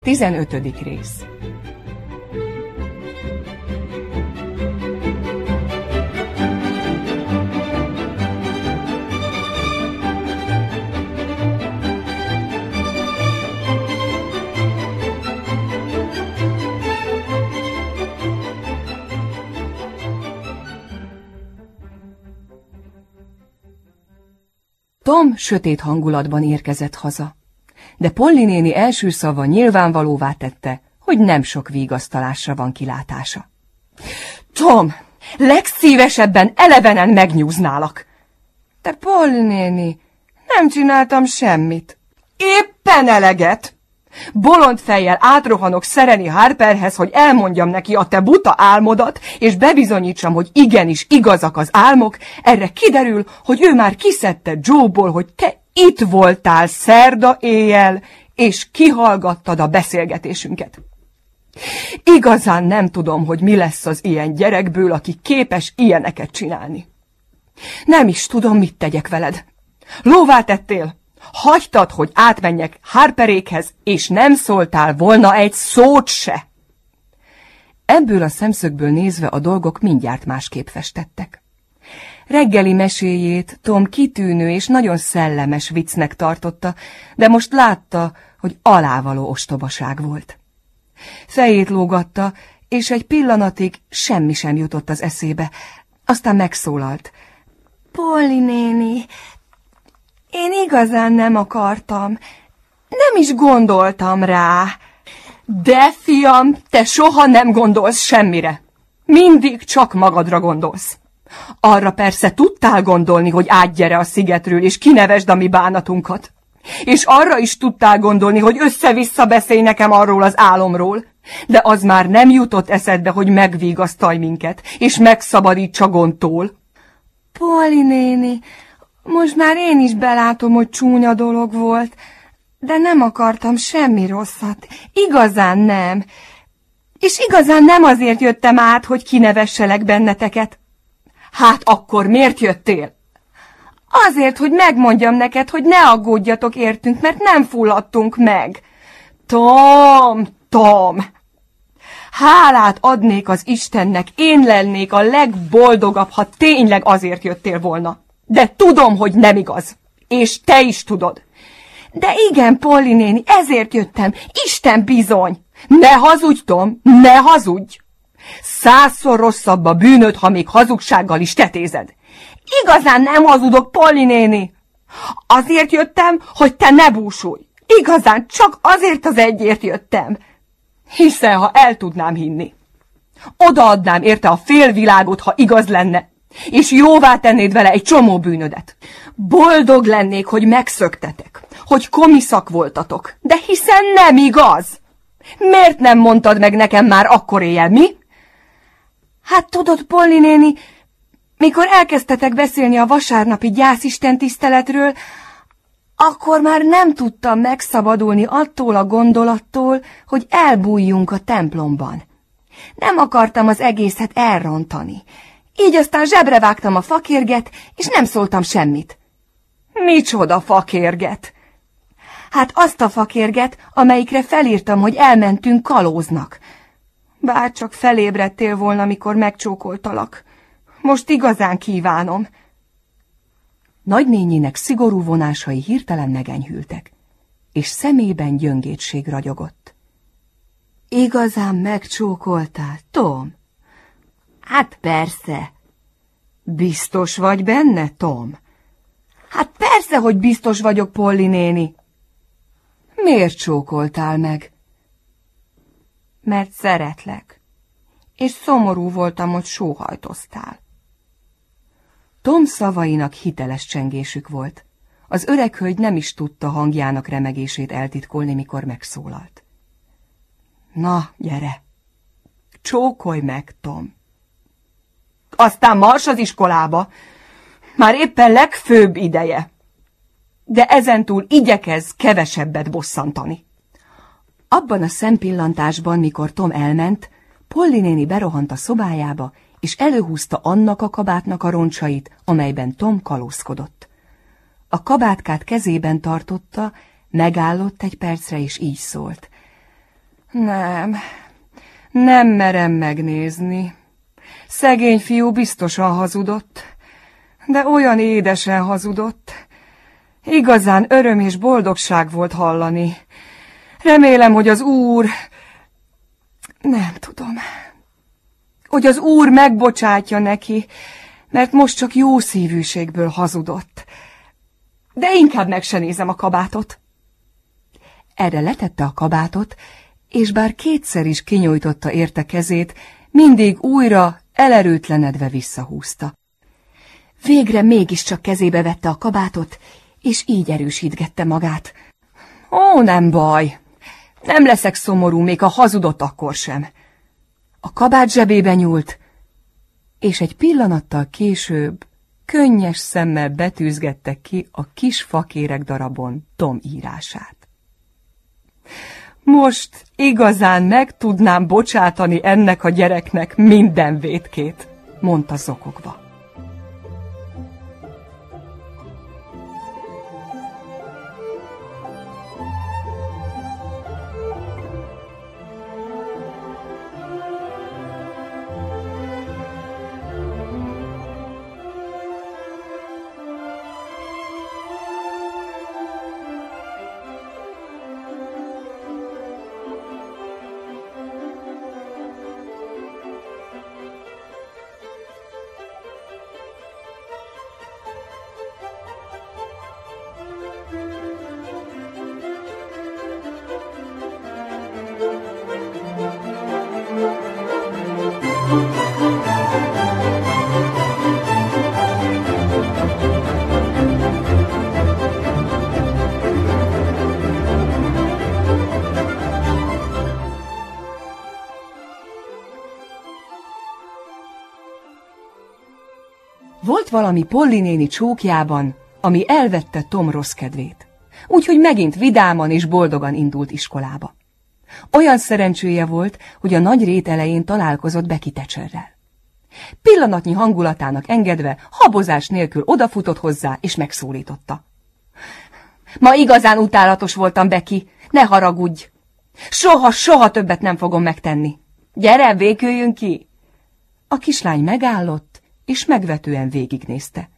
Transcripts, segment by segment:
15. rész. Tom sötét hangulatban érkezett haza, de Polly néni első szava nyilvánvalóvá tette, hogy nem sok vigasztalásra van kilátása. Tom, legszívesebben elevenen megnyúználak. De Polly néni, nem csináltam semmit. Éppen eleget. Bolond fejjel átrohanok Szereni Harperhez, hogy elmondjam neki a te buta álmodat, és bebizonyítsam, hogy igenis igazak az álmok. Erre kiderül, hogy ő már kiszedte Joe-ból, hogy te itt voltál szerda éjjel, és kihallgattad a beszélgetésünket. Igazán nem tudom, hogy mi lesz az ilyen gyerekből, aki képes ilyeneket csinálni. Nem is tudom, mit tegyek veled. Lóvá tettél? Hagytad, hogy átmenjek Harperékhez, és nem szóltál volna egy szót se. Ebből a szemszögből nézve a dolgok mindjárt másképp festettek. Reggeli meséjét Tom kitűnő és nagyon szellemes viccnek tartotta, de most látta, hogy alávaló ostobaság volt. Fejét lógatta, és egy pillanatig semmi sem jutott az eszébe. Aztán megszólalt. Polly néni, én igazán nem akartam. Nem is gondoltam rá. De, fiam, te soha nem gondolsz semmire. Mindig csak magadra gondolsz. Arra persze tudtál gondolni, hogy átgyere a szigetről, és kinevesd a mi bánatunkat. És arra is tudtál gondolni, hogy össze-vissza beszélj nekem arról az álomról. De az már nem jutott eszedbe, hogy megvigasztalj minket, és megszabadíts a gondtól. Polly néni, most már én is belátom, hogy csúnya dolog volt, de nem akartam semmi rosszat. Igazán nem. És igazán nem azért jöttem át, hogy kinevesselek benneteket. Hát akkor miért jöttél? Azért, hogy megmondjam neked, hogy ne aggódjatok értünk, mert nem fulladtunk meg. Tom! Hálát adnék az Istennek, én lennék a legboldogabb, ha tényleg azért jöttél volna. De tudom, hogy nem igaz. És te is tudod. De igen, Polly néni, ezért jöttem. Isten bizony. Ne hazudj, Tom, ne hazudj. 100-szor rosszabb a bűnöd, ha még hazugsággal is tetézed. Igazán nem hazudok, Polly néni. Azért jöttem, hogy te ne búsulj. Igazán csak azért az egyért jöttem. Hiszen, ha el tudnám hinni. Odaadnám érte a fél világot, ha igaz lenne, és jóvá tennéd vele egy csomó bűnödet. Boldog lennék, hogy megszöktetek, hogy komiszak voltatok, de hiszen nem igaz. Miért nem mondtad meg nekem már akkor éjjel, mi? Hát tudod, Polly néni, mikor elkezdtetek beszélni a vasárnapi gyászisten tiszteletről, akkor már nem tudtam megszabadulni attól a gondolattól, hogy elbújjunk a templomban. Nem akartam az egészet elrontani. Így aztán zsebre vágtam a fakérget, és nem szóltam semmit. Micsoda fakérget? Hát azt a fakérget, amelyikre felírtam, hogy elmentünk kalóznak. Bárcsak felébredtél volna, mikor megcsókoltalak. Most igazán kívánom. Nagynénjének szigorú vonásai hirtelen megenyhültek, és szemében gyöngétség ragyogott. Igazán megcsókoltál, Tom? Hát persze. Biztos vagy benne, Tom? Hát persze, hogy biztos vagyok, Polly néni. Miért csókoltál meg? Mert szeretlek, és szomorú voltam, hogy sóhajtoztál. Tom szavainak hiteles csengésük volt. Az öreg hölgy nem is tudta hangjának remegését eltitkolni, mikor megszólalt. Na, gyere! Csókolj meg, Tom! Aztán mars az iskolába! Már éppen legfőbb ideje! De ezentúl igyekezz kevesebbet bosszantani. Abban a szempillantásban, mikor Tom elment, Polly néni berohant a szobájába, és előhúzta annak a kabátnak a roncsait, amelyben Tom kalózkodott. A kabátkát kezében tartotta, megállott egy percre, és így szólt. Nem merem megnézni. Szegény fiú biztosan hazudott, de olyan édesen hazudott. Igazán öröm és boldogság volt hallani. Remélem, hogy az Úr... Nem tudom... hogy az Úr megbocsátja neki, mert most csak jó szívűségből hazudott. De inkább meg se nézem a kabátot. Erre letette a kabátot, és bár kétszer is kinyújtotta érte kezét, mindig újra elerőtlenedve visszahúzta. Végre mégiscsak kezébe vette a kabátot, és így erősítgette magát. Ó, nem baj, nem leszek szomorú, még ha hazudott akkor sem. A kabát zsebébe nyúlt, és egy pillanattal később könnyes szemmel betűzgette ki a kis fakéreg darabon Tom írását. Most igazán meg tudnám bocsátani ennek a gyereknek minden vétkét, mondta zokogva. Volt valami Polly néni csókjában, ami elvette Tom rossz kedvét, úgyhogy megint vidáman és boldogan indult iskolába. Olyan szerencséje volt, hogy a nagy rét elején találkozott Becky Thatcherrel. Pillanatnyi hangulatának engedve, habozás nélkül odafutott hozzá és megszólította. Ma igazán utálatos voltam, Becky, ne haragudj! Soha többet nem fogom megtenni. Gyere, béküljünk ki! A kislány megállott, és megvetően végignézte.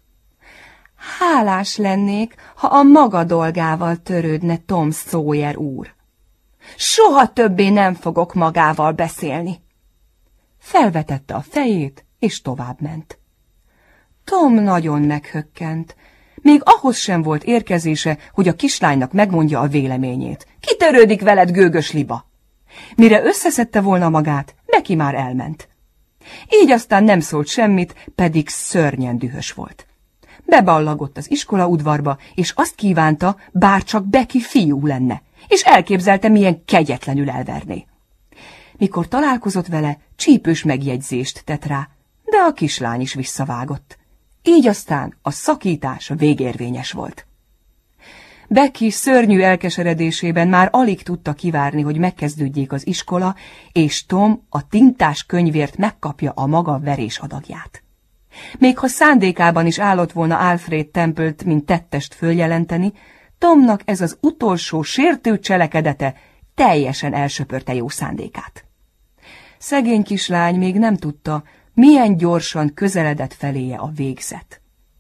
Hálás lennék, ha a maga dolgával törődne, Tom Sawyer úr. Soha többé nem fogok magával beszélni. Felvetette a fejét, és továbbment. Tom nagyon meghökkent. Még ahhoz sem volt érkezése, hogy a kislánynak megmondja a véleményét. Ki törődik veled, gőgös liba? Mire összeszedte volna magát, Becky már elment. Így aztán nem szólt semmit, pedig szörnyen dühös volt. Beballagott az iskola udvarba, és azt kívánta, bárcsak Becky fiú lenne, és elképzelte, milyen kegyetlenül elverné. Mikor találkozott vele, csípős megjegyzést tett rá, de a kislány is visszavágott. Így aztán a szakítás végérvényes volt. Becky szörnyű elkeseredésében már alig tudta kivárni, hogy megkezdődjék az iskola, és Tom a tintás könyvért megkapja a maga verés adagját. Még ha szándékában is állott volna Alfred Templet, mint tettest följelenteni, Tomnak ez az utolsó sértő cselekedete teljesen elsöpörte jó szándékát. Szegény kislány még nem tudta, milyen gyorsan közeledett feléje a végzet.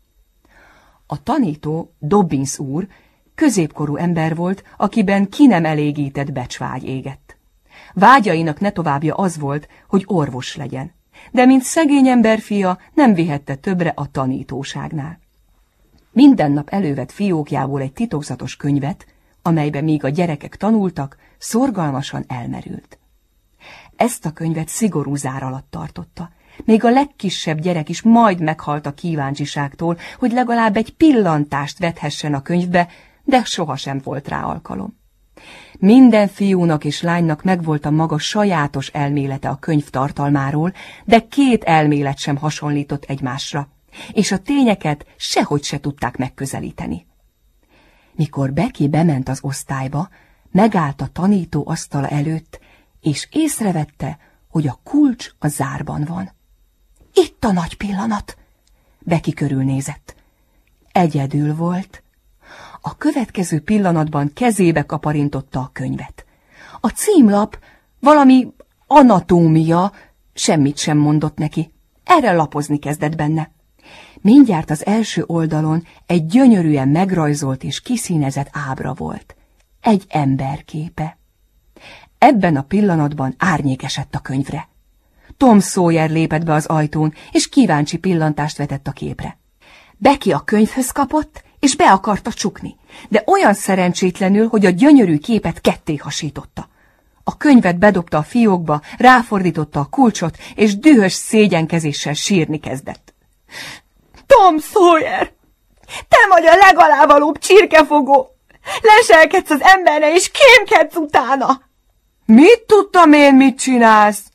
A tanító, Dobbins úr, középkorú ember volt, akiben ki nem elégített becsvágy égett. Vágyainak ne továbbja az volt, hogy orvos legyen, de mint szegény ember fia nem vihette többre a tanítóságnál. Minden nap elővett fiókjából egy titokzatos könyvet, amelybe míg a gyerekek tanultak, szorgalmasan elmerült. Ezt a könyvet szigorú zár alatt tartotta. Még a legkisebb gyerek is majd meghalt a kíváncsiságtól, hogy legalább egy pillantást vethessen a könyvbe, de sohasem volt rá alkalom. Minden fiúnak és lánynak megvolt a maga sajátos elmélete a könyv tartalmáról, de két elmélet sem hasonlított egymásra, és a tényeket sehogy se tudták megközelíteni. Mikor Becky bement az osztályba, megállt a tanító asztala előtt, és észrevette, hogy a kulcs a zárban van. Itt a nagy pillanat! Becky körülnézett. Egyedül volt. A következő pillanatban kezébe kaparintotta a könyvet. A címlap, valami anatómia, semmit sem mondott neki. Erre lapozni kezdett benne. Mindjárt az első oldalon egy gyönyörűen megrajzolt és kiszínezett ábra volt. Egy emberképe. Ebben a pillanatban árnyék esett a könyvre. Tom Sawyer lépett be az ajtón, és kíváncsi pillantást vetett a képre. Becky a könyvhöz kapott, és be akarta csukni, de olyan szerencsétlenül, hogy a gyönyörű képet ketté hasította. A könyvet bedobta a fiókba, ráfordította a kulcsot, és dühös szégyenkezéssel sírni kezdett. Tom Sawyer, te vagy a legalávalóbb csirkefogó! Leselkedsz az emberre, és kémkedsz utána! Mit tudtam én, mit csinálsz?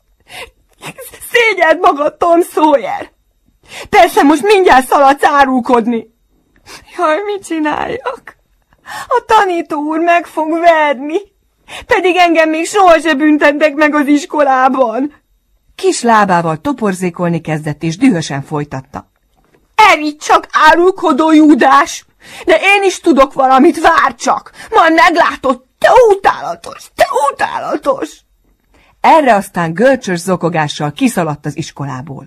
Szégyeld magad, Tom Sawyer! Persze most mindjárt szaladsz árulkodni. Jaj, mit csináljak? A tanító úr meg fog verni, pedig engem még sohasem büntettek meg az iskolában. Kis lábával toporzékolni kezdett, és dühösen folytatta. Erígy csak, árulkodó Júdás! De én is tudok valamit, várj csak! Majd meglátod, te utálatos, te utálatos! Erre aztán görcsös zokogással kiszaladt az iskolából.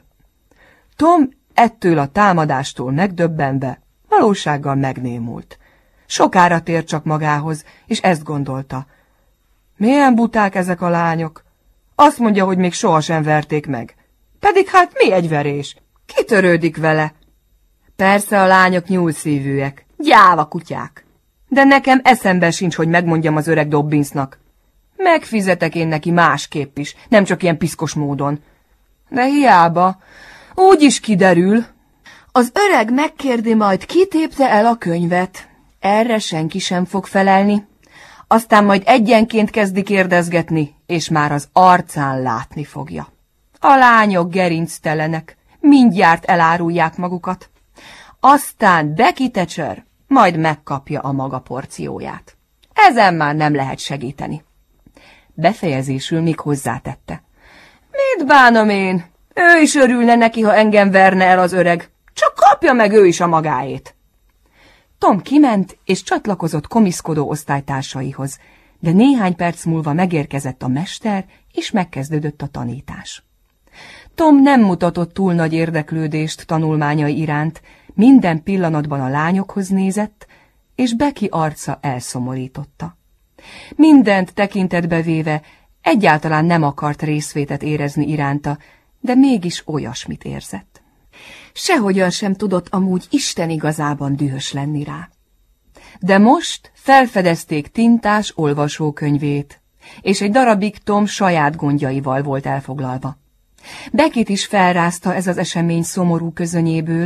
Tom ettől a támadástól megdöbbenve valósággal megnémult. Sokára tért csak magához, és ezt gondolta. Milyen buták ezek a lányok? Azt mondja, hogy még sohasem verték meg. Pedig hát mi egy verés? Ki törődik vele? Persze a lányok nyúlszívűek, gyáva kutyák. De nekem eszembe sincs, hogy megmondjam az öreg Dobbinsnak. Megfizetek én neki másképp is, nem csak ilyen piszkos módon. De hiába, úgy is kiderül. Az öreg megkérdi majd, ki tépte el a könyvet. Erre senki sem fog felelni. Aztán majd egyenként kezdi kérdezgetni, és már az arcán látni fogja. A lányok gerinctelenek, mindjárt elárulják magukat. Aztán Becky Thatcher majd megkapja a maga porcióját. Ezen már nem lehet segíteni. Befejezésül még hozzátette. Mit bánom én? Ő is örülne neki, ha engem verne el az öreg. Csak kapja meg ő is a magáét. Tom kiment és csatlakozott komiszkodó osztálytársaihoz, de néhány perc múlva megérkezett a mester, és megkezdődött a tanítás. Tom nem mutatott túl nagy érdeklődést tanulmányai iránt, minden pillanatban a lányokhoz nézett, és Becky arca elszomorította. Mindent tekintetbe véve egyáltalán nem akart részvétet érezni iránta, de mégis olyasmit érzett. Sehogyan sem tudott amúgy Isten igazában dühös lenni rá. De most felfedezték Tintás olvasókönyvét, és egy darabig Tom saját gondjaival volt elfoglalva. Beckit is felrázta ez az esemény szomorú közönyéből,